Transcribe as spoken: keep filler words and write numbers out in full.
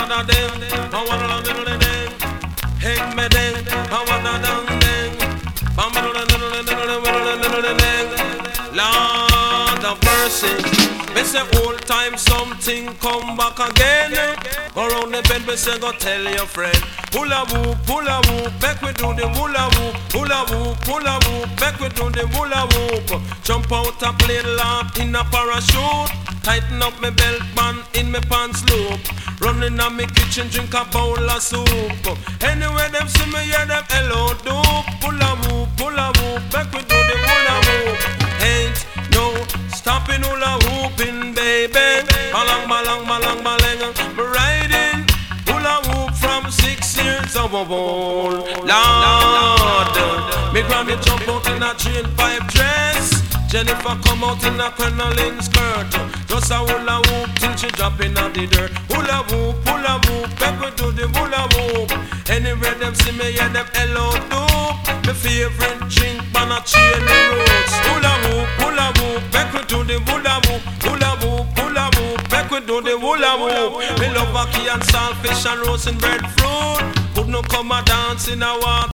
da ding, I wanna do the ding. Hang me ding, I wanna dang ding. Bam do the the ding. Lord of mercy. Me say old time something come back again. Go round the bend, me say go tell your friend. Hula whoop, hula whoop, back we do the hula whoop. Hula whoop, hula whoop, back we do the hula whoop. Jump out a plane lamp in a parachute. Tighten up my belt band in my pants loop. Running on me kitchen, drink a bowl of soup. Anywhere them see me, hear them hello dope. Hula whoop, hula whoop, back we do the hula whoop. Ain't no stopping hula whooping, baby. Balang, balang, balang, balang. Me riding hula whoop from six years of old. Lord, me granny jump out in a chain pipe dress. Jennifer come out in a crinoline skirt. Just a hula whoop till she drop in the dirt. Hula whoop, hula whoop, back we do the hula whoop. Anywhere them see me, yeah, them hello dope. My favorite drink, man, a chain roots. Hula whoop, hula whoop, back we do the hula whoop. Hula whoop, hula whoop, back we do the hula whoop. Me love ackee and saltfish and roast and breadfruit. Could no come a dance in a water.